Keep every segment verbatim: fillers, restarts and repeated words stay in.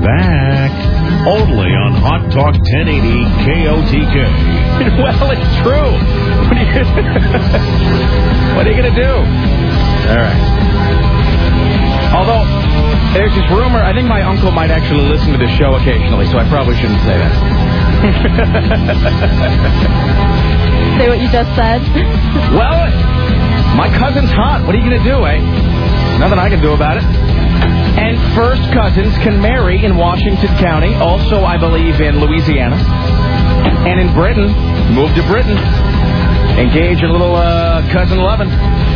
back. Only on Hot Talk ten eighty K O T K. Well, it's true. What are you, what are you going to do? All right. Although, there's this rumor, I think my uncle might actually listen to this show occasionally, so I probably shouldn't say that. Say what you just said. Well, my cousin's hot. What are you going to do, eh? Nothing I can do about it. And first cousins can marry in Washington County, also, I believe, in Louisiana. And in Britain, move to Britain. Engage in a little uh, cousin loving.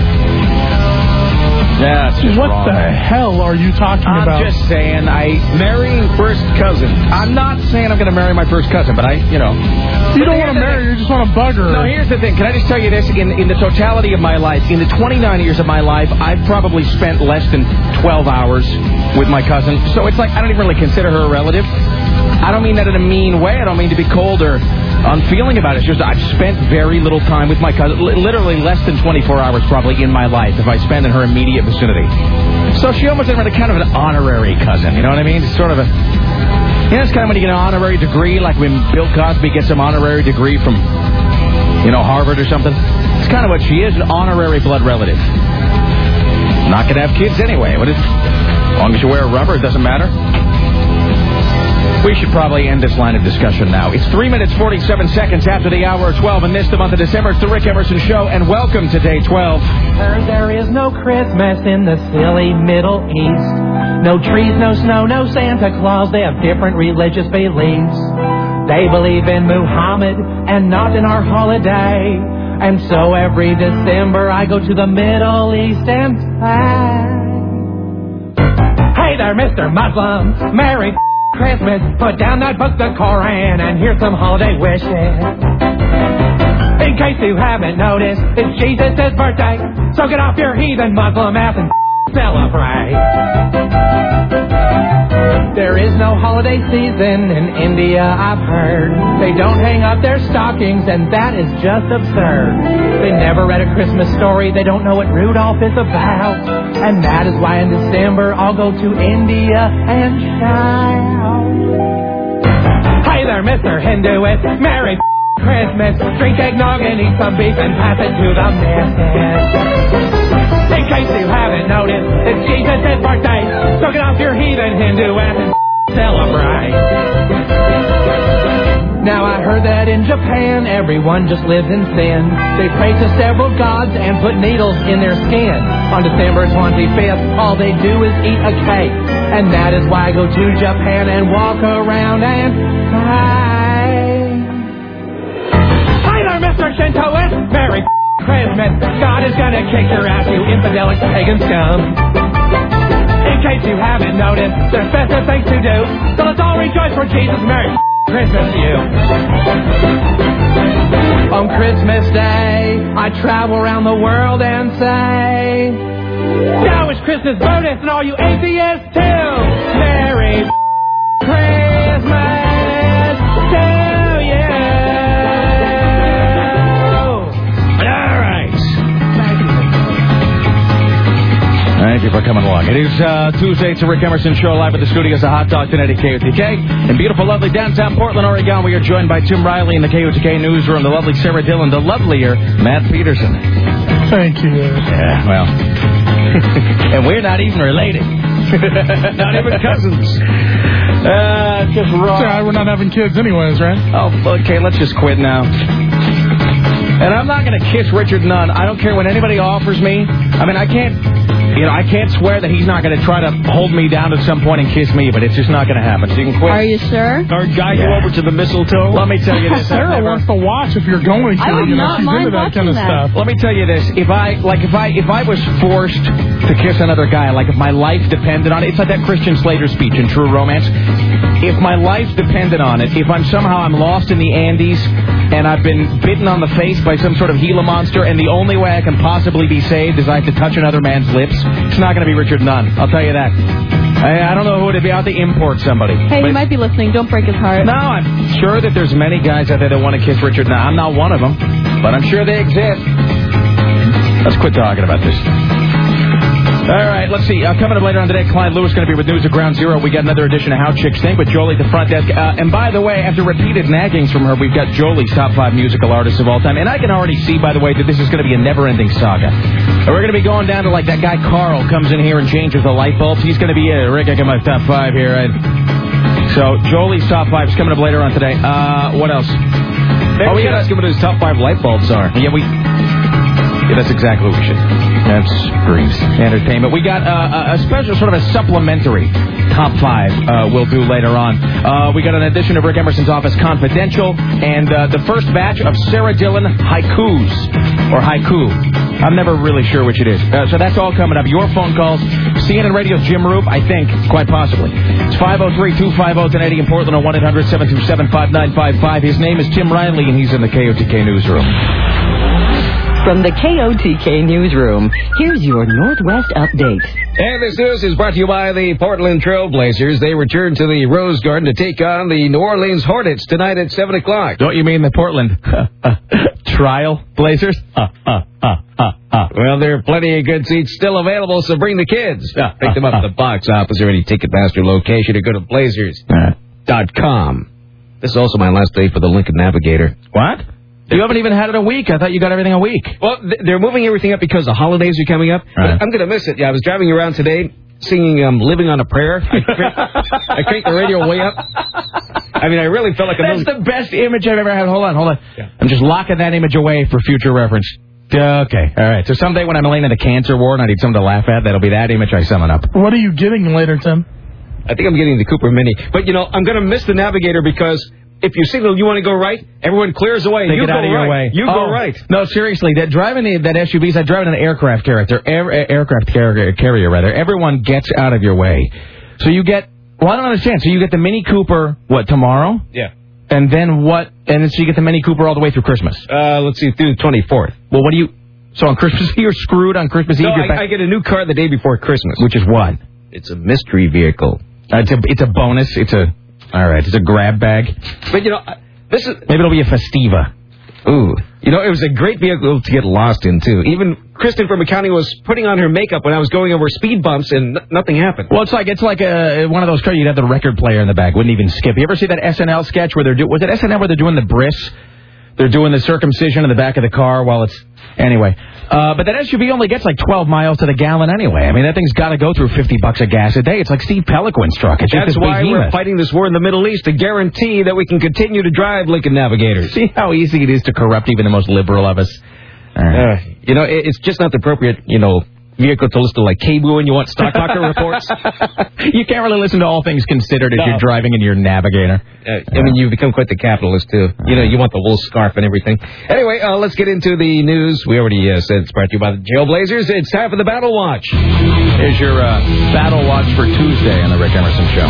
Yeah, it's just what wrong. the hell are you talking I'm about? I'm just saying, I... Marrying first cousin. I'm not saying I'm going to marry my first cousin, but I, you know... You don't want to marry her, you just want to bug her. No, here's the thing. Can I just tell you this? In, in the totality of my life, in the twenty-nine years of my life, I've probably spent less than twelve hours with my cousin. So it's like, I don't even really consider her a relative. I don't mean that in a mean way. I don't mean to be cold or unfeeling about it. It's just I've spent very little time with my cousin. L- literally less than twenty-four hours probably in my life if I spend in her immediate vicinity. So she almost is really kind of an honorary cousin. You know what I mean? It's sort of a... You know, it's kind of when you get an honorary degree, like when Bill Cosby gets some honorary degree from, you know, Harvard or something. It's kind of what she is, an honorary blood relative. Not going to have kids anyway. What is, as long as you wear a rubber, it doesn't matter. We should probably end this line of discussion now. It's three minutes, forty-seven seconds after the hour of twelve, and this the month of December. It's the Rick Emerson Show, and welcome to day twelve. Heard there is no Christmas in the silly Middle East. No trees, no snow, no Santa Claus. They have different religious beliefs. They believe in Muhammad and not in our holiday. And so every December I go to the Middle East and say, hey there, Mister Muslim, Merry Christmas. Put down that book, the Koran, and here's some holiday wishes. In case you haven't noticed, it's Jesus' birthday. So get off your heathen Muslim ass and celebrate. There is no holiday season in India, I've heard. They don't hang up their stockings, and that is just absurd. They never read a Christmas story, they don't know what Rudolph is about. And that is why in December I'll go to India and shout. Hey there, Mister Hinduist, Merry Christmas. Drink eggnog and eat some beef and pass it to the missus. In case you haven't noticed, it's Jesus' birthday. So get off your heathen Hindu ass and celebrate. Now I heard that in Japan, everyone just lives in sin. They pray to several gods and put needles in their skin. On December twenty-fifth, all they do is eat a cake. And that is why I go to Japan and walk around and say, hi there, Mister Shintoist, Merry Christmas. God is gonna kick your ass, you infidelic pagan scum. In case you haven't noticed, there's festive things to do. So let's all rejoice for Jesus. Merry Christmas to you. On Christmas Day, I travel around the world and say, now it's Christmas bonus and all you atheists too. Merry Christmas to you. Thank you for coming along. It is uh, Tuesday. It's the Rick Emerson Show live at the studios of Hot Talk ten eighty K O T K. In beautiful, lovely downtown Portland, Oregon, we are joined by Tim Riley in the K O T K newsroom, the lovely Sarah Dillon, the lovelier Matt Peterson. Thank you. Yeah, well. And we're not even related. Not even cousins. Uh, just wrong. Sorry, we're not having kids anyways, right? Oh, okay, let's just quit now. And I'm not going to kiss Richard Nunn. I don't care what anybody offers me. I mean, I can't... You know, I can't swear that he's not going to try to hold me down at some point and kiss me, but it's just not going to happen. So you can quit. Are you sure? Or guide Yeah. you over to the mistletoe. Let me tell you this. Sarah never... wants to watch if you're going to. I would you know, not she's mind into that kind of watching that. stuff. Let me tell you this. If I, like, if I, if I was forced to kiss another guy, like if my life depended on it, it's like that Christian Slater speech in True Romance. If my life depended on it, if I'm somehow I'm lost in the Andes and I've been bitten on the face by some sort of Gila monster, and the only way I can possibly be saved is I have to touch another man's lips, it's not going to be Richard Nunn. I'll tell you that. I, I don't know who it'd be. I'll have to import somebody. Hey, but he might be listening. Don't break his heart. no, I'm sure that there's many guys out there that want to kiss Richard Nunn. I'm not one of them, but I'm sure they exist. Let's quit talking about this. All right, let's see. Uh, coming up later on today, Clyde Lewis going to be with News at Ground Zero. We got another edition of How Chicks Think with Jolie at the front desk. Uh, and by the way, after repeated naggings from her, we've got Jolie's top five musical artists of all time. And I can already see, by the way, that this is going to be a never-ending saga. And we're going to be going down to, like, that guy Carl comes in here and changes the light bulbs. He's going to be, uh, Rick, I got my top five here. Right? So, Jolie's top five is coming up later on today. Uh, what else? Maybe oh, we got to ask him what his top five light bulbs are. Yeah, we... Yeah, that's exactly what we should. That's screams entertainment. We got uh, a special, sort of a supplementary top five uh, we'll do later on. Uh, we got an edition of Rick Emerson's Office Confidential and uh, the first batch of Sarah Dillon haikus, or haiku. I'm never really sure which it is. Uh, so that's all coming up. Your phone calls. C N N Radio's Jim Roop, I think, quite possibly. It's five oh three, two five oh, ten eighty in Portland or one eight hundred, seven two seven, five nine five five. His name is Tim Riley, and he's in the K O T K newsroom. From the K O T K newsroom, here's your Northwest update. And this news is brought to you by the Portland Trail Blazers. They return to the Rose Garden to take on the New Orleans Hornets tonight at seven o'clock. Don't you mean the Portland Trial Blazers? Uh, uh, uh, uh, uh. Well, there are plenty of good seats still available, so bring the kids. Uh, Pick them up at the box office or any Ticketmaster location or go to blazers dot com. This is also my last day for the Lincoln Navigator. What? You haven't even had it a week. I thought you got everything a week. Well, they're moving everything up because the holidays are coming up. Right. But I'm going to miss it. Yeah, I was driving around today singing um, Living on a Prayer. I cranked, I cranked the radio way up. I mean, I really felt like a... That's the best image I've ever had. Hold on, hold on. Yeah. I'm just locking that image away for future reference. Okay, all right. So someday when I'm laying in the cancer ward and I need something to laugh at, that'll be that image I summon up. What are you getting later, Tim? I think I'm getting the Cooper Mini. But, you know, I'm going to miss the Navigator because... If you signal you want to go right, everyone clears away. They you get go out of your right. way. You oh, go right. No, seriously, that driving the, that S U V is like driving an aircraft character, air, aircraft carrier, carrier rather. Everyone gets out of your way. So you get. Well, I don't understand. So you get the Mini Cooper what tomorrow? Yeah. And then what? And then so you get the Mini Cooper all the way through Christmas. Uh, let's see, through the twenty-fourth. Well, what do you? So on Christmas you're screwed on Christmas Eve. No, I, I get a new car the day before Christmas. Which is what? It's a mystery vehicle. Uh, it's a it's a bonus. It's a all right. It's a grab bag. But you know. This is maybe it'll be a Festiva. Ooh, you know, it was a great vehicle to get lost in, too. Even Kristen from accounting was putting on her makeup when I was going over speed bumps, and n- nothing happened. Well, it's like it's like a, one of those cars. You'd have the record player in the back, wouldn't even skip. You ever see that S N L sketch where they're doing? Was it S N L where they're doing the bris? They're doing the circumcision in the back of the car while it's... Anyway. Uh, but that S U V only gets like twelve miles to the gallon anyway. I mean, that thing's got to go through fifty bucks of gas a day. It's like Steve Peliquin's truck. It's That's just why behemoth. We're fighting this war in the Middle East to guarantee that we can continue to drive Lincoln Navigators. See how easy it is to corrupt even the most liberal of us? Uh, you know, it, it's just not the appropriate, you know... vehicle to listen to like K B O O when you want Stock Talker reports. You can't really listen to All Things Considered as no. you're driving in your Navigator. Uh, I mean, you've become quite the capitalist, too. You know, you want the wool scarf and everything. Anyway, uh, let's get into the news. We already uh, said it's brought to you by the Jailblazers. It's time for the Battle Watch. Here's your uh, Battle Watch for Tuesday on the Rick Emerson Show.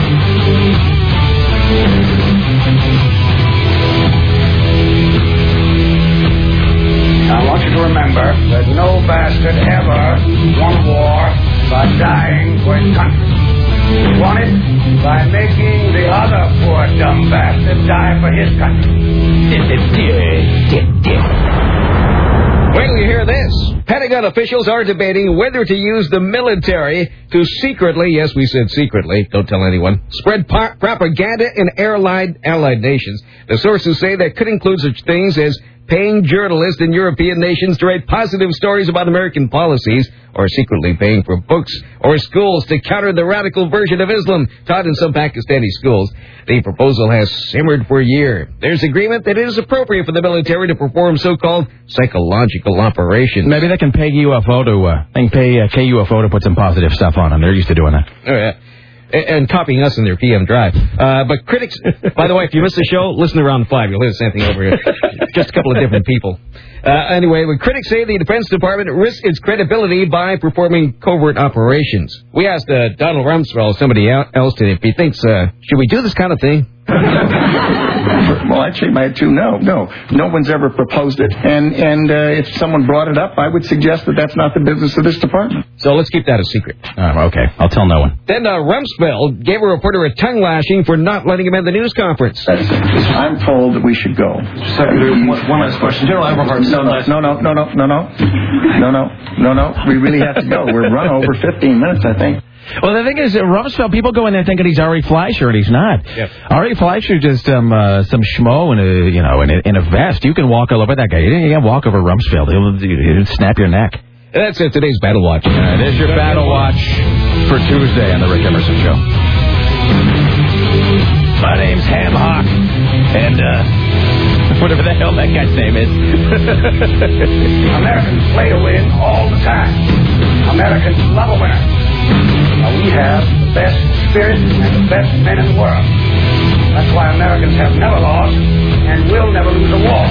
I want you to remember that no bastard ever won a war by dying for his country. He won it by making the other poor dumb bastard die for his country. Wait till you hear this. Pentagon officials are debating whether to use the military to secretly, yes, we said secretly, don't tell anyone, spread par- propaganda in allied, allied nations. The sources say that could include such things as paying journalists in European nations to write positive stories about American policies, or secretly paying for books or schools to counter the radical version of Islam taught in some Pakistani schools. The proposal has simmered for a year. There's agreement that it is appropriate for the military to perform so-called psychological operations. Maybe they can pay U F O to, uh, they can pay uh, K U F O to put some positive stuff on them. They're used to doing that. Oh, yeah. And copying us in their P M drive. Uh, but critics, by the way, if you miss the show, listen to Round five. You'll hear the same thing over here. Just a couple of different people. Uh, anyway, when critics say the Defense Department risks its credibility by performing covert operations. We asked uh, Donald Rumsfeld, somebody else, if he thinks, uh, should we do this kind of thing? Well, actually, my two, no, no. No one's ever proposed it. And and uh, if someone brought it up, I would suggest that that's not the business of this department. So let's keep that a secret. Oh, okay. I'll tell no one. Then uh, Rumsfeld gave a reporter a tongue lashing for not letting him in the news conference. That's it. I'm told that we should go. Secretary, one, one last question. General Everhart, no, no, no, no, no, no, no, no, no, no, no. We really have to go. We're run over fifteen minutes, I think. Well, the thing is, uh, Rumsfeld, people go in there thinking he's Ari Fleischer, and he's not. Yep. Ari Fleischer just um, uh, some schmo in a, you know, in a, in a vest. You can walk all over that guy. You can't walk over Rumsfeld. He'll, he'll snap your neck. And that's it. Today's Battle Watch. Uh, there's your Battle Watch for Tuesday on the Rick Emerson Show. My name's Ham Hock, and uh, whatever the hell that guy's name is. Americans play to win all the time. Americans love a winner. Now, we have the best spirit and the best men in the world. That's why Americans have never lost and will never lose a war.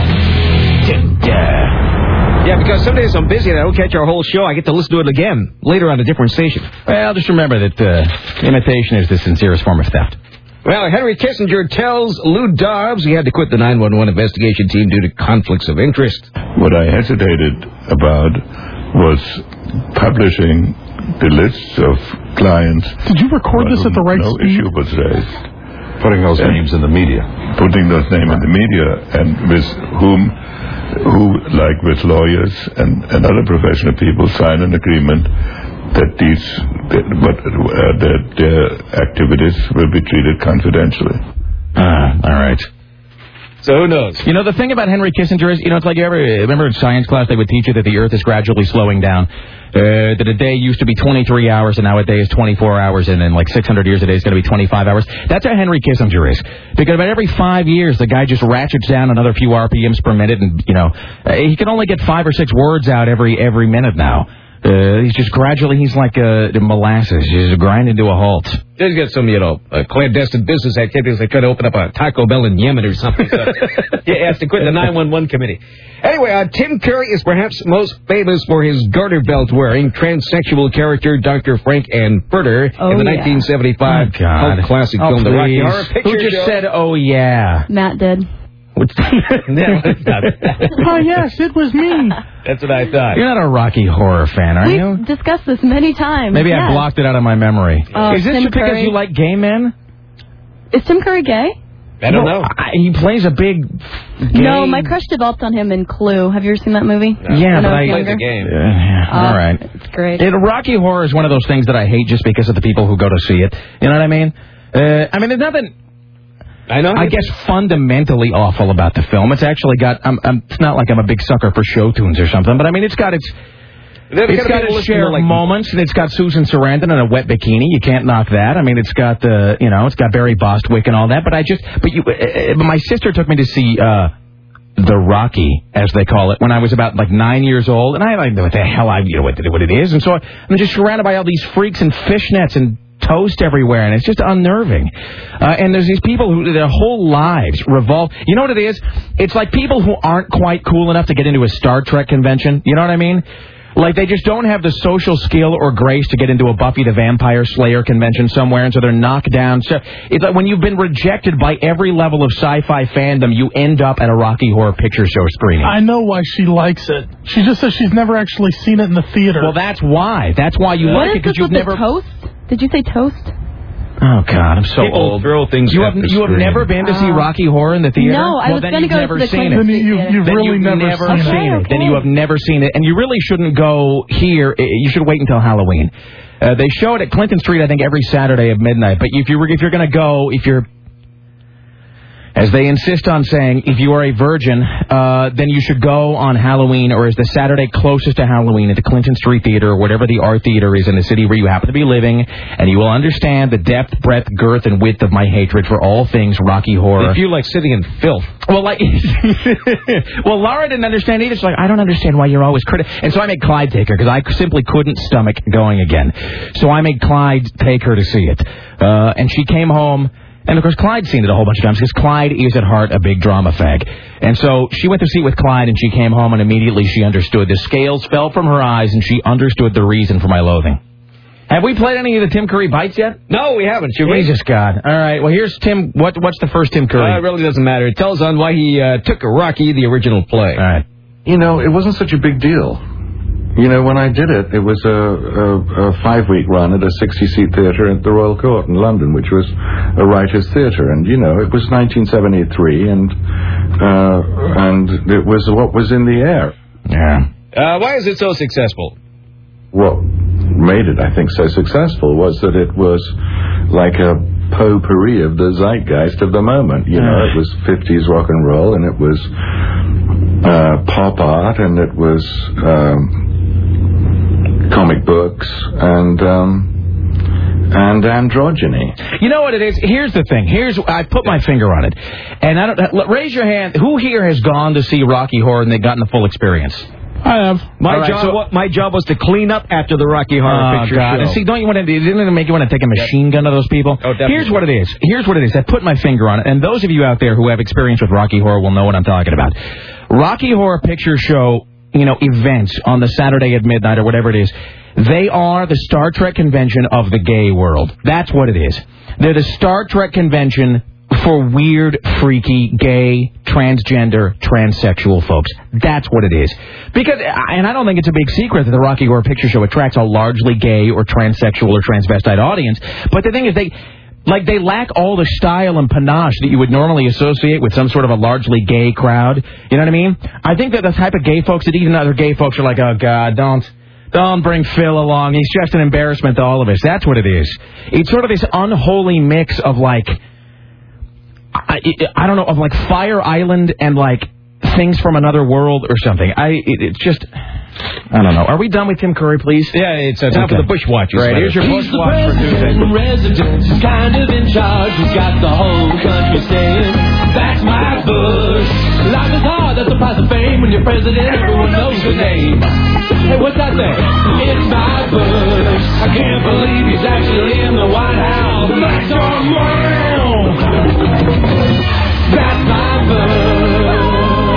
Yeah, because some days I'm busy and I don't catch our whole show. I get to listen to it again later on a different station. Well, just remember that uh, imitation is the sincerest form of theft. Well, Henry Kissinger tells Lou Dobbs he had to quit the nine one one investigation team due to conflicts of interest. What I hesitated about was publishing the lists of clients. Did you record this at the right no speed? issue was raised. Putting those and names in the media. Putting those names in the media, and with whom, who, like with lawyers and, and other professional people, sign an agreement that these, that, but, uh, that their activities will be treated confidentially. Ah, all right. So who knows? You know, the thing about Henry Kissinger is, you know, it's like you ever remember in science class they would teach you that the Earth is gradually slowing down. Uh, that a day used to be twenty-three hours and now a day is twenty-four hours, and in like six hundred years a day is going to be twenty-five hours. That's how Henry Kissinger is. Because about every five years the guy just ratchets down another few R P Ms per minute, and, you know, uh, he can only get five or six words out every every minute now. Uh, he's just gradually, he's like uh, molasses, he's just grinding to a halt. He's got some, you know, uh, clandestine business activities. They try to open up a Taco Bell in Yemen or something. So he has to quit the nine one one committee. Anyway, uh, Tim Curry is perhaps most famous for his garter belt wearing transsexual character Doctor Frank Anfurter oh, in the yeah. nineteen seventy-five oh, God. cult classic oh, film The Rocky please. Horror Picture Who just Show. said, oh, yeah? Matt did. No, it's not. Oh, yes, it was me. That's what I thought. You're not a Rocky Horror fan, are We've you? discussed this many times. Maybe yes. I blocked it out of my memory. Oh, is this Tim just because Curry. you like gay men? Is Tim Curry gay? I don't Well, know. I, he plays a big gay... No, my crush developed on him in Clue. Have you ever seen that movie? No. Yeah, When but I I... was Plays younger? the game. Uh, yeah, Oh, all right. It's great. It, Rocky Horror is one of those things that I hate just because of the people who go to see it. You know what I mean? Uh, I mean, there's nothing... I know. I guess fundamentally awful about the film. It's actually got... I'm, I'm, it's not like I'm a big sucker for show tunes or something, but I mean, it's got its... They've It's got to its share of like, moments, and it's got Susan Sarandon in a wet bikini. You can't knock that. I mean, it's got the, you know, it's got Barry Bostwick and all that. But I just, but you, uh, my sister took me to see uh, the Rocky, as they call it, when I was about like nine years old, and I didn't know what the hell I, you know, what, what it is, and so I'm just surrounded by all these freaks and fishnets and toast everywhere, and it's just unnerving. Uh, and there's these people who their whole lives revolve. You know what it is? It's like people who aren't quite cool enough to get into a Star Trek convention. You know what I mean? Like, they just don't have the social skill or grace to get into a Buffy the Vampire Slayer convention somewhere, and so they're knocked down. So it's like when you've been rejected by every level of sci-fi fandom, you end up at a Rocky Horror Picture Show screening. I know why she likes it. She just says she's never actually seen it in the theater. Well, that's why. That's why you What like is it, because this you've with never... the toast? Did you say toast? Oh, God, I'm so People old. throw things You at have the you have screen. never been to see Oh. Rocky Horror in the theater? No, I well, was then gonna you've go to never the seen Clinton it. Then you, Theater. you've Then really you've never, never seen seen Okay, it. okay. Then you have never seen it. And you really shouldn't go here. You should wait until Halloween. Uh, they show it at Clinton Street, I think, every Saturday at midnight. But if you're, if you're going to go, if you're... As they insist on saying, if you are a virgin, uh, then you should go on Halloween, or as the Saturday closest to Halloween at the Clinton Street Theater, or whatever the art theater is in the city where you happen to be living, and you will understand the depth, breadth, girth, and width of my hatred for all things Rocky Horror. If you like sitting in filth. Well, like, well, Laura didn't understand either. She's like, I don't understand why you're always critical. And so I made Clyde take her, because I simply couldn't stomach going again. So I made Clyde take her to see it. Uh, and she came home. And, of course, Clyde's seen it a whole bunch of times because Clyde is, at heart, a big drama fag. And so she went to see it with Clyde, and she came home, and immediately she understood. The scales fell from her eyes, and she understood the reason for my loathing. Have we played any of the Tim Curry bites yet? No, we haven't. Should we? Jesus God. All right. Well, here's Tim. What What's the first Tim Curry? Uh, it really doesn't matter. It tells on why he uh, took Rocky, the original play. All right. You know, it wasn't such a big deal. You know, when I did it, it was a, a, a five-week run at a sixty-seat theatre at the Royal Court in London, which was a writer's theatre. And, you know, it was nineteen seventy-three, and uh, and it was what was in the air. Yeah. Uh, why is it so successful? What made it, I think, so successful was that it was like a potpourri of the zeitgeist of the moment. You know, it was fifties rock and roll, and it was uh, pop art, and it was um, comic books, and um, and androgyny. You know what it is? Here's the thing. Here's I put my finger on it, and I don't raise your hand. Who here has gone to see Rocky Horror and they've gotten the full experience? I have. My right, job, so, wa- my job was to clean up after the Rocky Horror oh, Picture God. Show. And see, don't you want to? Didn't it make you want to take a machine gun to those people? Oh, definitely. Here's what it is. Here's what it is. I put my finger on it, and those of you out there who have experience with Rocky Horror will know what I'm talking about. Rocky Horror Picture Show, you know, events on the Saturday at midnight or whatever it is. They are the Star Trek convention of the gay world. That's what it is. They're the Star Trek convention for weird, freaky, gay, transgender, transsexual folks. That's what it is. Because, and I don't think it's a big secret that the Rocky Horror Picture Show attracts a largely gay or transsexual or transvestite audience. But the thing is, they... Like, they lack all the style and panache that you would normally associate with some sort of a largely gay crowd. You know what I mean? I think that the type of gay folks that even other gay folks are like, oh, God, don't... Don't bring Phil along. He's just an embarrassment to all of us. That's what it is. It's sort of this unholy mix of, like... I, I don't know, of, like, Fire Island and, like, things from another world or something. I it, It's just... I don't know. Are we done with Tim Curry, please? Yeah, it's uh, time okay. for the Bushwatchers. Right, here's your He's Bushwatch for Tuesday. the president, he's kind of in charge. He's got the whole country saying, that's my Bush. Life is hard, that's the price of fame. When you're president, everyone knows your name. Hey, what's that there? It's my Bush. I can't believe he's actually in the White House. That's our man. That's my Bush.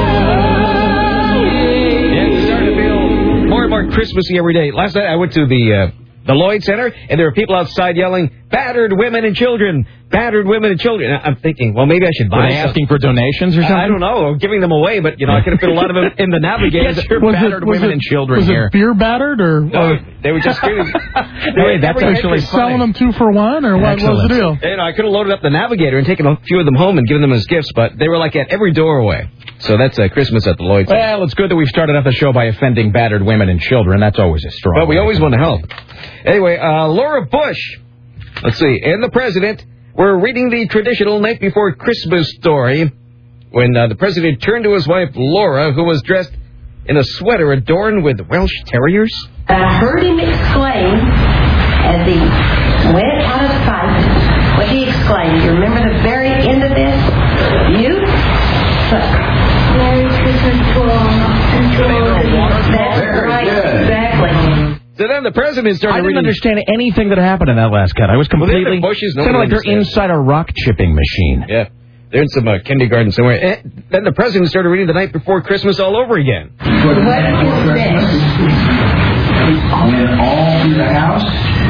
More and more Christmassy every day. Last night I went to the uh, the Lloyd Center, and there were people outside yelling, battered women and children, battered women and children. I'm thinking, well, maybe I should buy Were they asking for donations or something? I don't know, or giving them away, but, you know, I could have put a lot of them in the Navigator. Get your was battered it, was women it, and children was here. it beer battered, or, No, or they were just kidding. Hey, that's actually selling them two for one, or what, what was the deal? You know, I could have loaded up the Navigator and taken a few of them home and given them as gifts, but they were like at every doorway. So that's uh, Christmas at the Lloyd Center. Well, it's good that we've started off the show by offending battered women and children. That's always a strong. But we way. always want to help. Anyway, uh, Laura Bush, let's see, and the president were reading the traditional night before Christmas story when uh, the president turned to his wife, Laura, who was dressed in a sweater adorned with Welsh Terriers. I heard him exclaim as he went out of sight. What he exclaimed, you remember the very end of this? You suck. Merry Christmas to all. That's right, exactly. So then the president started I didn't reading... understand anything that happened in that last cut. I was completely... Well, Bushes, sounded like they're inside a rock chipping machine. Yeah. They're in some uh, kindergarten somewhere. Eh, then the president started reading the night before Christmas all over again. What is this? Went all through the house.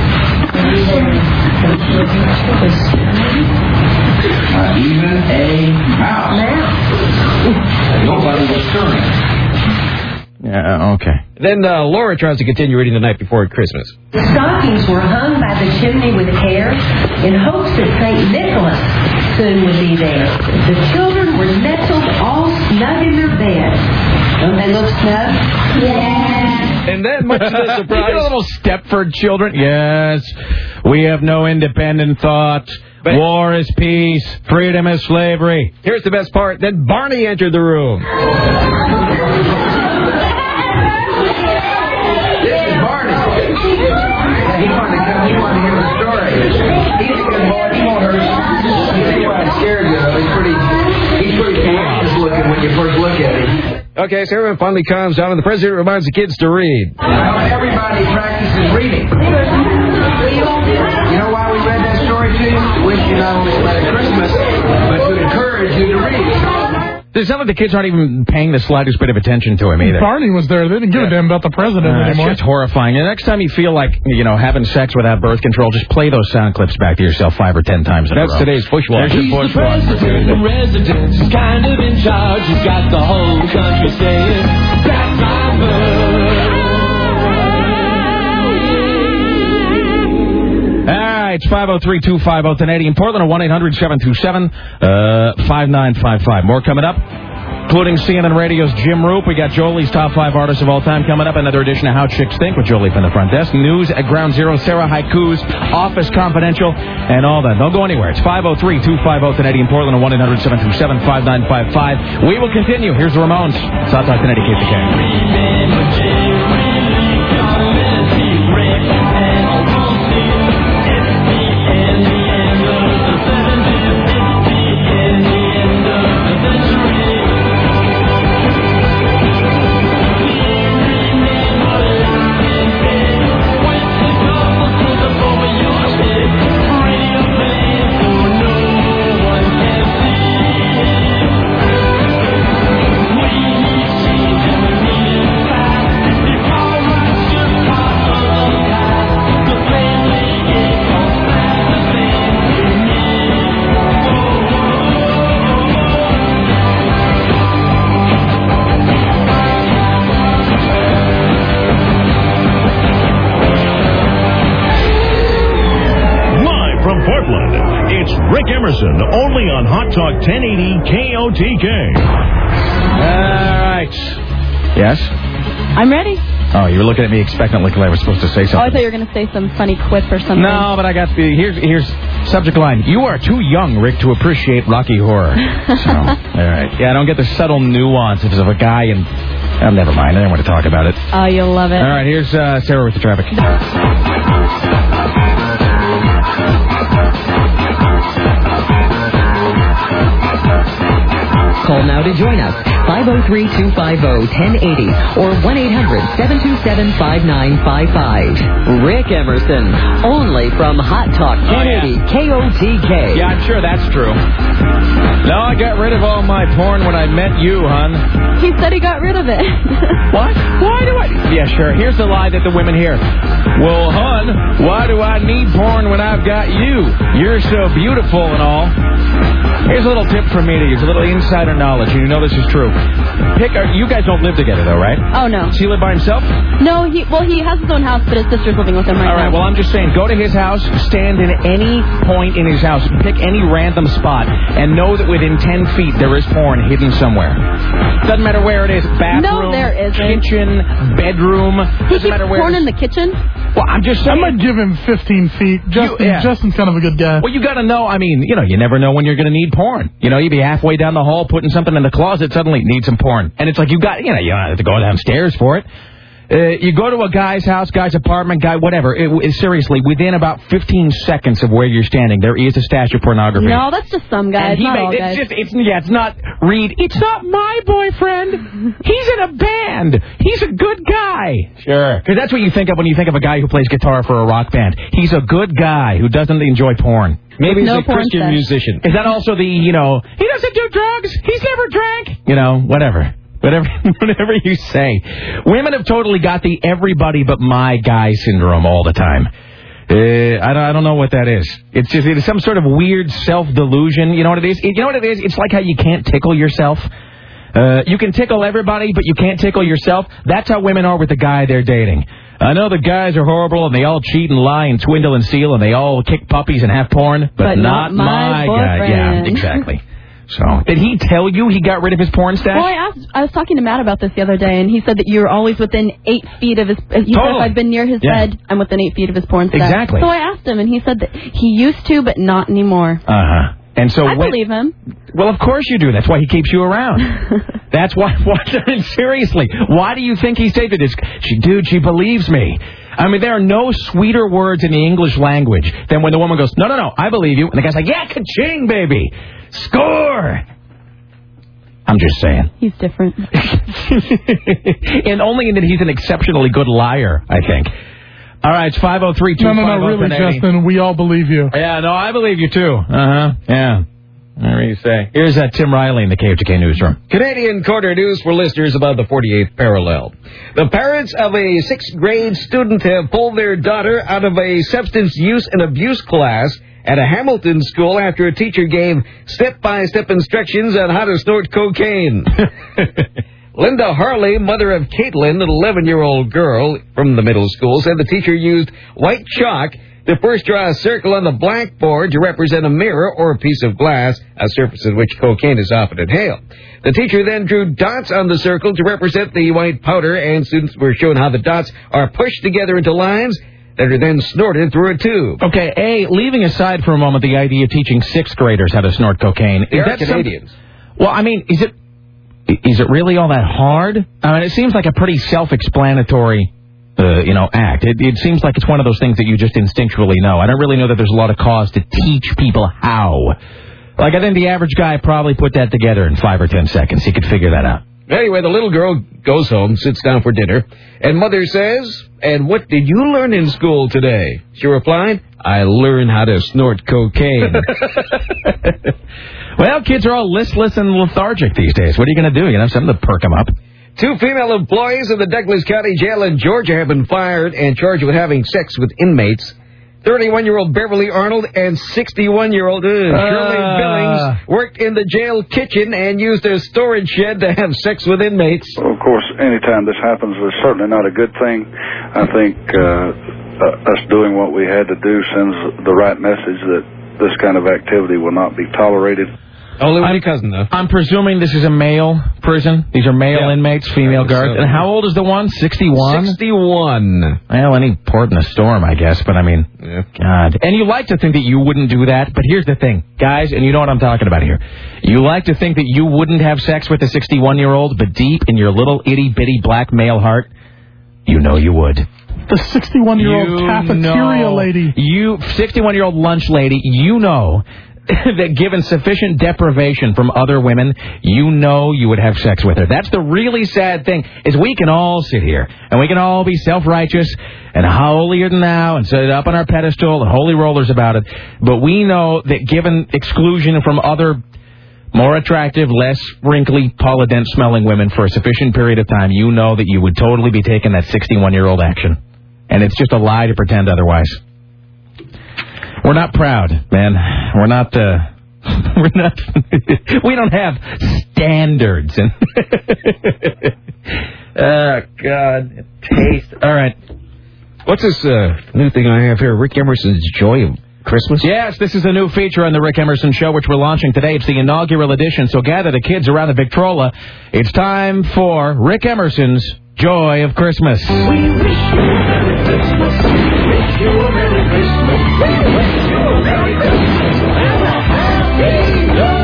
Not even a mouse. Nobody was stirring. Yeah, okay. Then uh, Laura tries to continue reading the night before Christmas. The stockings were hung by the chimney with care in hopes that Saint Nicholas soon would be there. The children were nestled all snug in their bed. Don't they look snug? Yeah. And then, much to the surprise... You know, little Stepford children? Yes. We have no independent thought. But war is peace. Freedom is slavery. Here's the best part. Then Barney entered the room. He wanted to come. He wanted to hear the story. He's a good boy. He won't hurt you. He's quite scared you. Though. He's pretty. He's pretty ferocious looking when you first look at him. Okay, so everyone finally calms down, and the president reminds the kids to read. Well, everybody practices reading. You know why we read that story to you? Wish you not only read at Christmas, but to encourage you to read. To It's not like the kids aren't even paying the slightest bit of attention to him either. Barney was there. They didn't give a damn about the president Uh, it's anymore. just horrifying. And next time you feel like, you know, having sex without birth control, just play those sound clips back to yourself five or ten times in a row. That's today's Bushwalk. There's your He's the Bushwalk. president and resident. He's kind of in charge. He's got the whole country saying, that's my bird. All right, it's five oh three, two five oh, ten eighty in Portland, or one eight hundred, seven two seven, five nine five five. More coming up, including C N N Radio's Jim Roop. We got Jolie's top five artists of all time coming up. Another edition of How Chicks Think with Jolie from the front desk. News at Ground Zero, Sarah Haikus, Office Confidential, and all that. Don't go anywhere. It's five oh three, two five oh, ten eighty in Portland, or one eight hundred, seven two seven, five nine five five. We will continue. Here's the Ramones. It's Hot Talk ten eighty K P K. Emerson, only on Hot Talk ten eighty K O T K. All right. Yes? I'm ready. Oh, you were looking at me expectantly like I was supposed to say something. Oh, I thought you were going to say some funny quip or something. No, but I got the... Here's, here's subject line. You are too young, Rick, to appreciate Rocky Horror. So, all right. Yeah, I don't get the subtle nuances of a guy and... Oh, never mind. I don't want to talk about it. Oh, you'll love it. All right, here's uh, Sarah with the traffic. Call now to join us. five oh three, two five oh, ten eighty or one eight hundred, seven two seven, five nine five five. Rick Emerson, only from Hot Talk ten eighty Oh, yeah. K O T K. Yeah, I'm sure that's true. No, I got rid of all my porn when I met you, hon. He said he got rid of it. What? Why do I... Yeah, sure. Here's the lie that the women hear. Well, hon, why do I need porn when I've got you? You're so beautiful and all. Here's a little tip from me to you. It's a little insider knowledge, and you know this is true. Pick. Or, you guys don't live together, though, right? Oh, no. Does he live by himself? No, he well, he has his own house, but his sister's living with him right now. All right, well, I'm just saying, go to his house, stand in any point in his house, pick any random spot, and know that within ten feet there is porn hidden somewhere. Doesn't matter where it is. Bathroom, No, there isn't. kitchen, bedroom. He Doesn't matter keeps where. porn in the kitchen? Well, I'm just saying. I might give him fifteen feet. Justin, You- yeah. Justin's kind of a good guy. Well, you got to know, I mean, you know, you never know when you're going to need porn. You know, you'd be halfway down the hall putting something in the closet, suddenly need some porn. And it's like, you got, you know, you don't have to go downstairs for it. Uh, you go to a guy's house, guy's apartment, guy, whatever. It, it, seriously, within about fifteen seconds of where you're standing, there is a stash of pornography. No, that's just some guys, And he not may- all it's guys. just, it's, yeah, it's not Reed. It's not my boyfriend. He's in a band. He's a good guy. Sure. Because that's what you think of when you think of a guy who plays guitar for a rock band. He's a good guy who doesn't enjoy porn. Maybe he's No a porn Christian sex. musician. Is that also the, you know, he doesn't do drugs, he's never drank, you know, whatever. Whatever whatever you say. Women have totally got the everybody but my guy syndrome all the time. Uh, I, don't, I don't know what that is. It's just it's some sort of weird self-delusion. You know what it is? It, you know what it is? It's like how you can't tickle yourself. Uh, you can tickle everybody, but you can't tickle yourself. That's how women are with the guy they're dating. I know the guys are horrible, and they all cheat and lie and swindle and steal, and they all kick puppies and have porn, but, But not, not my guy. Yeah, boyfriend. exactly. So, did he tell you he got rid of his porn stash? Well, I asked. I was talking to Matt about this the other day, and he said that you were always within eight feet of his. He said if Totally. I'd been near his Yeah. bed, I'm within eight feet of his porn stash. Exactly. So I asked him, and he said that he used to, but not anymore. Uh huh. And so I when, believe him. Well, of course you do. That's why he keeps you around. That's why. why seriously, why do you think he stayed with this? She, dude, she believes me. I mean, there are no sweeter words in the English language than when the woman goes, no, no, no, I believe you. And the guy's like, yeah, ka-ching, baby. Score. I'm just saying. He's different. And only in that he's an exceptionally good liar, I think. All right, it's five oh three, two No, five oh, no, no, really, ten eighty. Justin, we all believe you. Yeah, no, I believe you, too. Uh-huh, yeah. What do you say? Here's uh, Tim Riley in the K F G K newsroom. Canadian Corner News for listeners about the forty-eighth parallel. The parents of a sixth grade student have pulled their daughter out of a substance use and abuse class at a Hamilton school after a teacher gave step-by-step instructions on how to snort cocaine. Linda Harley, mother of Caitlin, an eleven-year-old girl from the middle school, said the teacher used white chalk to first draw a circle on the blackboard to represent a mirror or a piece of glass, a surface in which cocaine is often inhaled. The teacher then drew dots on the circle to represent the white powder, and students were shown how the dots are pushed together into lines that are then snorted through a tube. Okay, A, leaving aside for a moment the idea of teaching sixth graders how to snort cocaine. They is are that Canadians. Some... Well, I mean, is it is it really all that hard? I mean, it seems like a pretty self-explanatory, uh, you know, act. It, it seems like it's one of those things that you just instinctually know. I don't really know that there's a lot of cause to teach people how. Like, I think the average guy probably put that together in five or ten seconds. He could figure that out. Anyway, the little girl goes home, sits down for dinner, and mother says, "And what did you learn in school today?" She replied, "I learned how to snort cocaine." Well, kids are all listless and lethargic these days. What are you going to do? You know, something to perk them up. Two female employees of the Douglas County Jail in Georgia have been fired and charged with having sex with inmates. thirty-one-year-old Beverly Arnold and sixty-one-year-old uh, Shirley Uh. Billings worked in the jail kitchen and used a storage shed to have sex with inmates. Well, of course, anytime this happens, it's certainly not a good thing. I think uh, uh, us doing what we had to do sends the right message that this kind of activity will not be tolerated. Only with your cousin, though. I'm presuming this is a male prison. These are male Yeah. inmates, female guards. so. And how old is the one? sixty-one? sixty-one. Well, any port in a storm, I guess. But, I mean, Yeah. God. And you like to think that you wouldn't do that. But here's the thing, guys, and you know what I'm talking about here. You like to think that you wouldn't have sex with a sixty-one-year-old, but deep in your little itty-bitty black male heart, you know you would. The sixty-one-year-old You cafeteria know, lady. You, sixty-one-year-old lunch lady, you know that given sufficient deprivation from other women, you know you would have sex with her. That's the really sad thing, is we can all sit here, and we can all be self-righteous and holier than thou and sit up on our pedestal and holy rollers about it, but we know that given exclusion from other more attractive, less wrinkly, Paula Dent-smelling women for a sufficient period of time, you know that you would totally be taking that sixty-one-year-old action. And it's just a lie to pretend otherwise. We're not proud, man. We're not, uh, we're not, we don't have standards. And oh, God, taste. All right. What's this uh, new thing I have here? Rick Emerson's Joy of Christmas? Yes, this is a new feature on the Rick Emerson Show, which we're launching today. It's the inaugural edition, so gather the kids around the Victrola. It's time for Rick Emerson's Joy of Christmas. We wish you a Merry Christmas. We wish you a Merry Christmas. We wish you a Merry Christmas and a Happy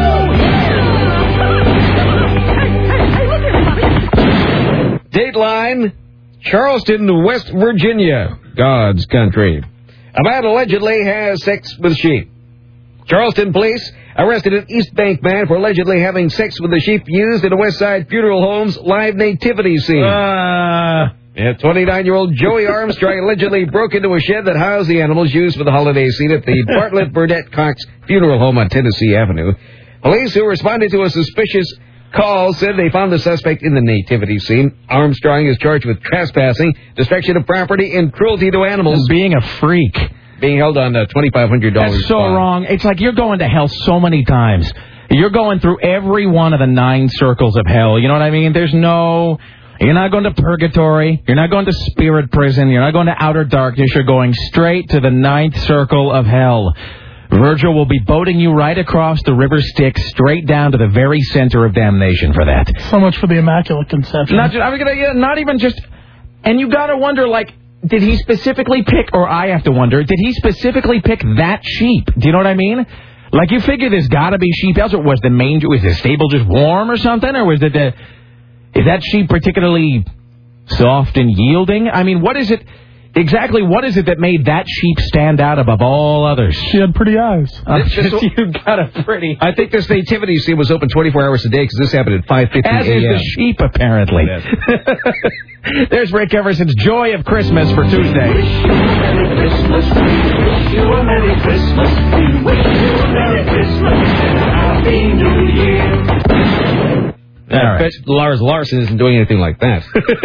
New Year. Dateline, Charleston, West Virginia, God's country. A man allegedly has sex with sheep. Charleston police arrested an East Bank man for allegedly having sex with the sheep used in a West Side Funeral Home's live nativity scene. Uh... Yeah, twenty-nine-year-old Joey Armstrong allegedly broke into a shed that housed the animals used for the holiday scene at the Bartlett Burdett Cox Funeral Home on Tennessee Avenue. Police who responded to a suspicious call said they found the suspect in the nativity scene. Armstrong is charged with trespassing, destruction of property, and cruelty to animals. And being a freak. Being held on uh, twenty-five hundred dollars. That's so fine. wrong. It's like you're going to hell so many times. You're going through every one of the nine circles of hell. You know what I mean? There's no... You're not going to purgatory. You're not going to spirit prison. You're not going to outer darkness. You're going straight to the ninth circle of hell. Virgil will be boating you right across the river Styx, straight down to the very center of damnation for that. So much for the Immaculate Conception. Not, just, I'm gonna, yeah, not even just... And you got to wonder, like, did he specifically pick, or I have to wonder, did he specifically pick that sheep? Do you know what I mean? Like, you figure there's got to be sheep else. Or was the manger, was the stable just warm or something? Or was it the... Is that sheep particularly soft and yielding? I mean, what is it... Exactly what is it that made that sheep stand out above all others? She had pretty eyes. Uh, you got a pretty... I think this nativity scene was open twenty-four hours a day because this happened at five fifty a.m. As is the sheep, apparently. There's Rick Emerson's Joy of Christmas for Tuesday. Wish you a Merry Christmas. We wish you a Merry Christmas. We wish you a Merry Christmas and a Happy New Year. I bet Lars Larson isn't doing anything like that.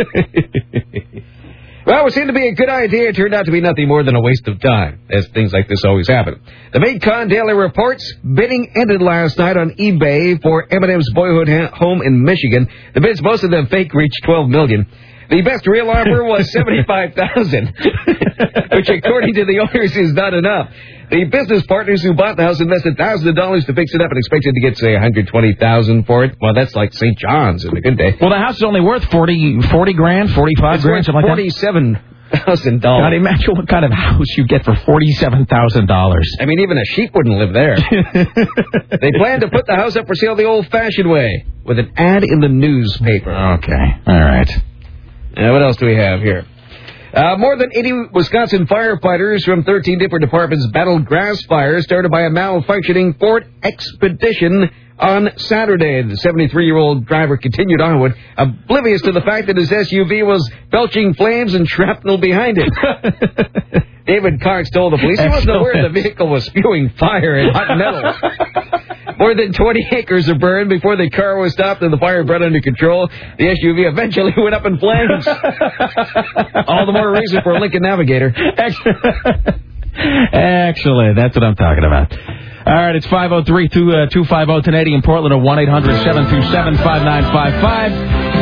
Well, it seemed to be a good idea. It turned out to be nothing more than a waste of time, as things like this always happen. The Mid-Con Daily reports bidding ended last night on eBay for Eminem's boyhood ha- home in Michigan. The bids, most of them fake, reached twelve million dollars. The best real offer was seventy-five thousand dollars, which, according to the owners, is not enough. The business partners who bought the house invested thousands of dollars to fix it up and expected to get, say, one hundred twenty thousand dollars for it. Well, that's like Saint John's in a good day. Well, the house is only worth forty, forty grand, forty-five it's grand, something like that. forty-seven thousand dollars. God, imagine what kind of house you get for forty-seven thousand dollars. I mean, even a sheep wouldn't live there. They plan to put the house up for sale the old-fashioned way, with an ad in the newspaper. Okay, all right. Uh, what else do we have here? Uh, more than eighty Wisconsin firefighters from thirteen different departments battled grass fires started by a malfunctioning Ford Expedition on Saturday. The seventy-three-year-old driver continued onward, oblivious to the fact that his S U V was belching flames and shrapnel behind it. David Cox told the police he wasn't aware the vehicle was spewing fire and hot metal. More than twenty acres are burned before the car was stopped and the fire brought under control. The S U V eventually went up in flames. All the more reason for a Lincoln Navigator. Actually, that's what I'm talking about. All right, it's five oh three, two five oh, ten eighty in Portland, or one eight hundred, seven two seven, five nine five five.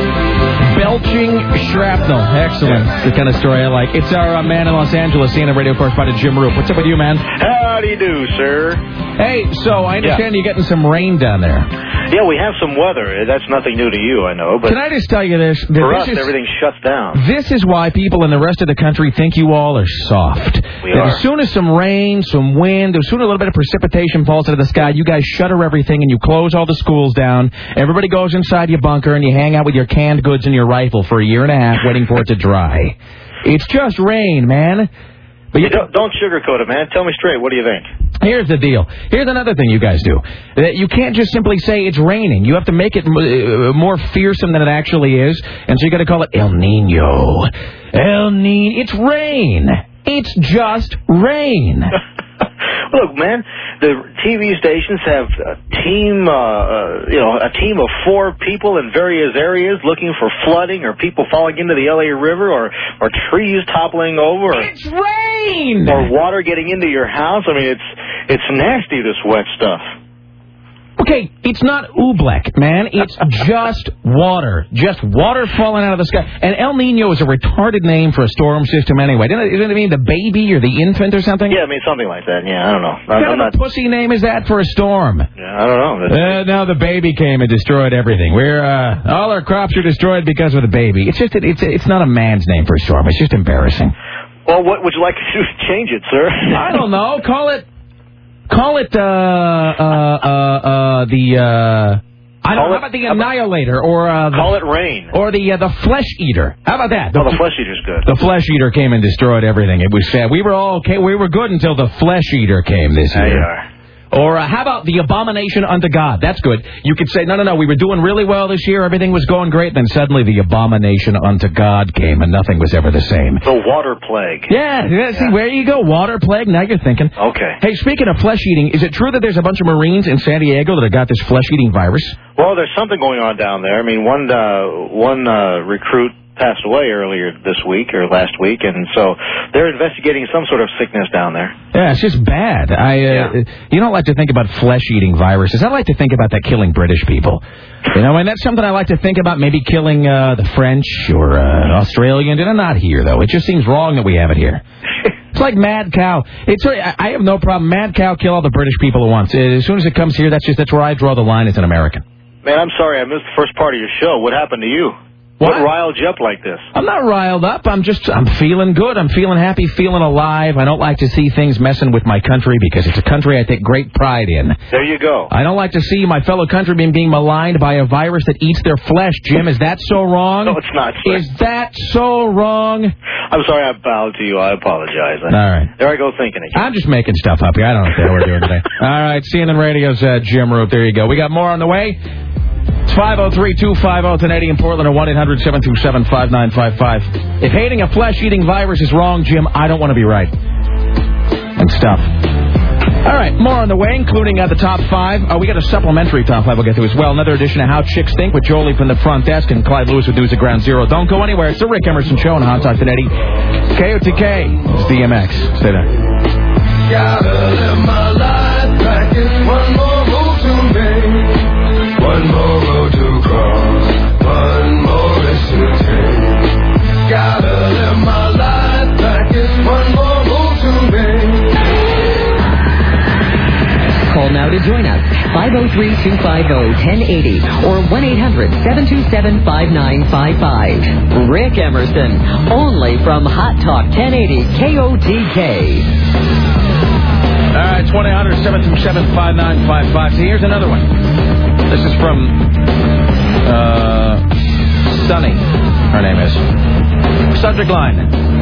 Belching shrapnel. Excellent. It's the kind of story I like. It's our uh, man in Los Angeles, C N N radio correspondent Jim Roop. What's up with you, man? How do you do, sir? Hey, so I understand yeah. you're getting some rain down there. Yeah, we have some weather. That's nothing new to you, I know. But can I just tell you this? For this us, is, everything shuts down. This is why people in the rest of the country think you all are soft. We that are. As soon as some rain, some wind, as soon as a little bit of precipitation falls into the sky, you guys shutter everything and you close all the schools down. Everybody goes inside your bunker and you hang out with your canned goods and your rifle for a year and a half waiting for it to dry. It's just rain, man. But you don't, don't sugarcoat it, man. Tell me straight. What do you think? Here's the deal. Here's another thing you guys do. That you can't just simply say it's raining. You have to make it m- more fearsome than it actually is. And so you got to call it El Nino. El Nino. It's rain. It's just rain. Look, man, the T V stations have a team, uh, uh, you know, a team of four people in various areas looking for flooding or people falling into the L A River or, or trees toppling over. Or, it's rain! Or water getting into your house. I mean, it's it's nasty, this wet stuff. Okay, it's not oobleck, man. It's just water. Just water falling out of the sky. And El Nino is a retarded name for a storm system anyway. Didn't it, didn't it mean the baby or the infant or something? Yeah, I mean, something like that. Yeah, I don't know. What I'm, kind I'm of a not... pussy name is that for a storm? Yeah, I don't know. Uh, now the baby came and destroyed everything. We're, uh, all our crops are destroyed because of the baby. It's just, it's, it's not a man's name for a storm. It's just embarrassing. Well, what would you like to do to change it, sir? I don't know. Call it... Call it, uh, uh, uh, uh, the, uh, I don't know, how about the Annihilator, or, uh, the, call it rain. Or the, uh, the Flesh Eater. How about that? The, oh, the Flesh Eater's good. The Flesh Eater came and destroyed everything. It was sad. We were all okay. We were good until the Flesh Eater came this year. There you are. Or uh, how about the Abomination unto God? That's good. You could say, no, no, no, we were doing really well this year. Everything was going great. Then suddenly the Abomination unto God came and nothing was ever the same. The water plague. Yeah, yeah, see, where you go. Water plague. Now you're thinking. Okay. Hey, speaking of flesh eating, is it true that there's a bunch of Marines in San Diego that have got this flesh eating virus? Well, there's something going on down there. I mean, one, uh, one, uh, recruit passed away earlier this week or last week, and so they're investigating some sort of sickness down there. Yeah, it's just bad. I, uh, yeah. You don't like to think about flesh-eating viruses. I like to think about that killing British people. You know, and that's something I like to think about, maybe killing uh, the French or uh, Australians. And not here, though. It just seems wrong that we have it here. It's like mad cow. It's I have no problem. Mad cow, kill all the British people at once. As soon as it comes here, that's just that's where I draw the line as an American. Man, I'm sorry I missed the first part of your show. What happened to you? What? What riled you up like this? I'm not riled up. I'm just, I'm feeling good. I'm feeling happy, feeling alive. I don't like to see things messing with my country because it's a country I take great pride in. There you go. I don't like to see my fellow countrymen being maligned by a virus that eats their flesh. Jim, is that so wrong? No, it's not, sir. Is that so wrong? I'm sorry I bowed to you. I apologize. All right. There I go thinking again. I'm just making stuff up here. I don't know what the hell we're doing today. All right, C N N Radio's uh, Jim Roop. There you go. We got more on the way. It's five oh three, two five oh, ten eighty in Portland, or one eight hundred, seven two seven, five nine five five. If hating a flesh-eating virus is wrong, Jim, I don't want to be right. And stuff. All right, more on the way, including uh, the top five. Uh, we got a supplementary top five we'll get to as well. Another edition of How Chicks Think with Jolie from the front desk and Clyde Lewis with News at Ground Zero. Don't go anywhere. It's the Rick Emerson Show on Hot Talk ten eighty. K O T K. It's D M X. Stay there. Gotta live my life back in one more move to make, one more road to cross, one more risk to take. Gotta live my life back in one more move to make. Call now to join us, five oh three, two five oh, ten eighty or one eight hundred, seven two seven, five nine five five. Rick Emerson, only from Hot Talk ten eighty K O T K. All right, one eight hundred, seven two seven, five nine five five. So here's another one. This is from uh, Sunny, her name is. Subject line,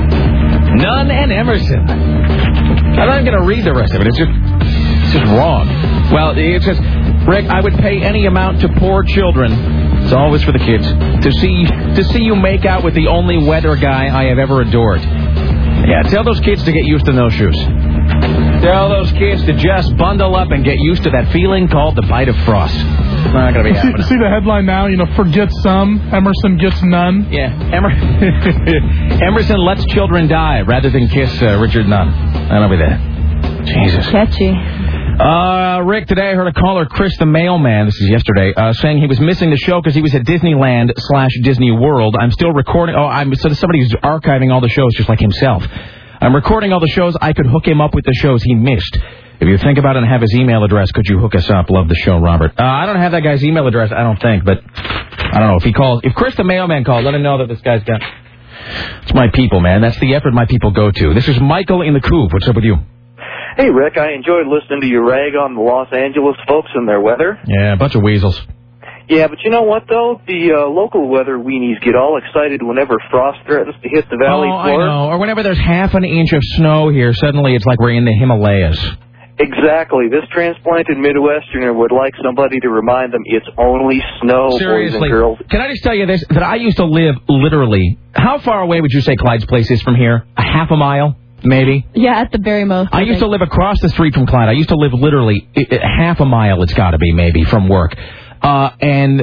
Nunn and Emerson. I'm not going to read the rest of it. It's just, it's just wrong. Well, it says, Rick, I would pay any amount to poor children. It's always for the kids. To see to see you make out with the only weather guy I have ever adored. Yeah, tell those kids to get used to no shoes. Tell those kids to just bundle up and get used to that feeling called the bite of frost. It's not going to be see, happening. See the headline now, you know, forget some, Emerson gets none. Yeah, Emer- Emerson lets children die rather than kiss uh, Richard Nunn. That'll be that. Jesus. Catchy. Uh, Rick, today I heard a caller, Chris the mailman, this is yesterday, uh, saying he was missing the show because he was at Disneyland slash Disney World. I'm still recording. Oh, I'm so somebody who's archiving all the shows just like himself. I'm recording all the shows. I could hook him up with the shows he missed. If you think about it and have his email address, could you hook us up? Love the show, Robert. Uh, I don't have that guy's email address, I don't think, but I don't know if he calls. If Chris the mailman calls, let him know that this guy's got. It's my people, man. That's the effort my people go to. This is Michael in the Coop. What's up with you? Hey, Rick, I enjoyed listening to you rag on the Los Angeles folks and their weather. Yeah, a bunch of weasels. Yeah, but you know what, though? The uh, local weather weenies get all excited whenever frost threatens to hit the valley oh, floor. I know. Or whenever there's half an inch of snow here, suddenly it's like we're in the Himalayas. Exactly. This transplanted Midwesterner would like somebody to remind them it's only snow, Seriously. boys and girls. Can I just tell you this? That I used to live literally... How far away would you say Clyde's place is from here? A half a mile? Maybe. Yeah, at the very most. I, I used to live across the street from Clyde. I used to live literally I, I, half a mile, it's got to be, maybe, from work. Uh, and uh,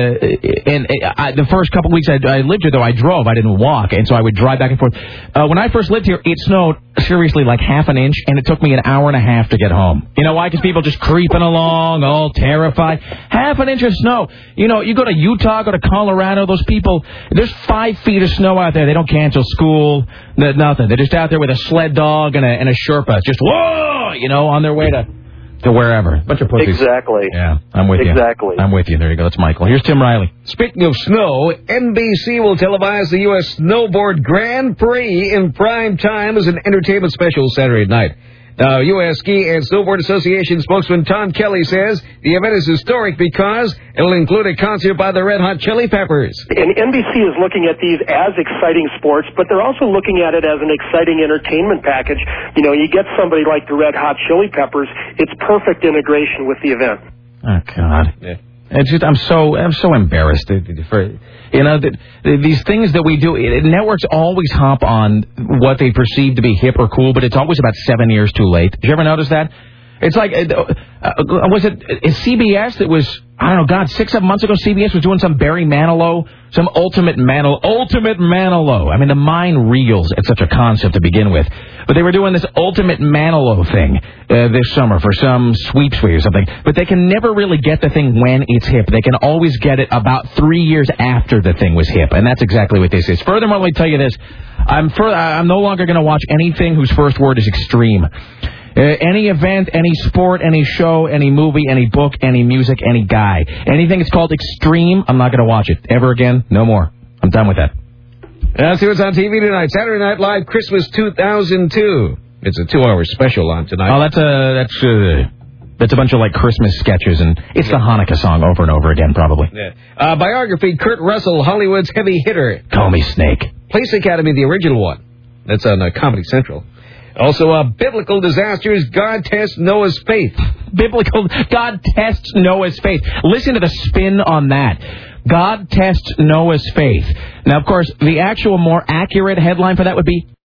and I, the first couple of weeks I, I lived here, though, I drove. I didn't walk, and so I would drive back and forth. Uh, when I first lived here, it snowed, seriously, like half an inch, and it took me an hour and a half to get home. You know why? Because people just creeping along, all terrified. Half an inch of snow. You know, you go to Utah, go to Colorado, those people, there's five feet of snow out there. They don't cancel school, nothing. They're just out there with a sled dog and a, and a Sherpa, just, whoa, you know, on their way to... To wherever. Bunch of pussies. Exactly. Yeah, I'm with you. Exactly. I'm with you. There you go. That's Michael. Here's Tim Riley. Speaking of snow, N B C will televise the U S Snowboard Grand Prix in prime time as an entertainment special Saturday night. Now, U S Ski and Snowboard Association spokesman Tom Kelly says the event is historic because it will include a concert by the Red Hot Chili Peppers. And N B C is looking at these as exciting sports, but they're also looking at it as an exciting entertainment package. You know, you get somebody like the Red Hot Chili Peppers, it's perfect integration with the event. Oh, God. Yeah. It's just, I'm so I'm so embarrassed. For, you know, the, these things that we do, it, networks always hop on what they perceive to be hip or cool, but it's always about seven years too late. Did you ever notice that? It's like, uh, was it it's C B S that was, I don't know, God, six, seven months ago, C B S was doing some Barry Manilow, some Ultimate Manilow, Ultimate Manilow. I mean, the mind reels at such a concept to begin with. But they were doing this Ultimate Manilow thing uh, this summer for some sweep suite or something. But they can never really get the thing when it's hip. They can always get it about three years after the thing was hip. And that's exactly what this is. Furthermore, let me tell you this. I'm, fur- I'm no longer going to watch anything whose first word is extreme. Uh, any event, any sport, any show, any movie, any book, any music, any guy. Anything that's called extreme, I'm not going to watch it. Ever again, no more. I'm done with that. Let's see what's on T V tonight. Saturday Night Live Christmas two thousand two. It's a two-hour special on tonight. Oh, that's a, that's a, that's a bunch of, like, Christmas sketches, and it's the Hanukkah song over and over again, probably. Yeah. Uh, biography, Kurt Russell, Hollywood's heavy hitter. Call me Snake. Police Academy, the original one. That's on uh, Comedy Central. Also, uh, biblical disasters, God tests Noah's faith. Biblical, God tests Noah's faith. Listen to the spin on that. God tests Noah's faith. Now, of course, the actual more accurate headline for that would be,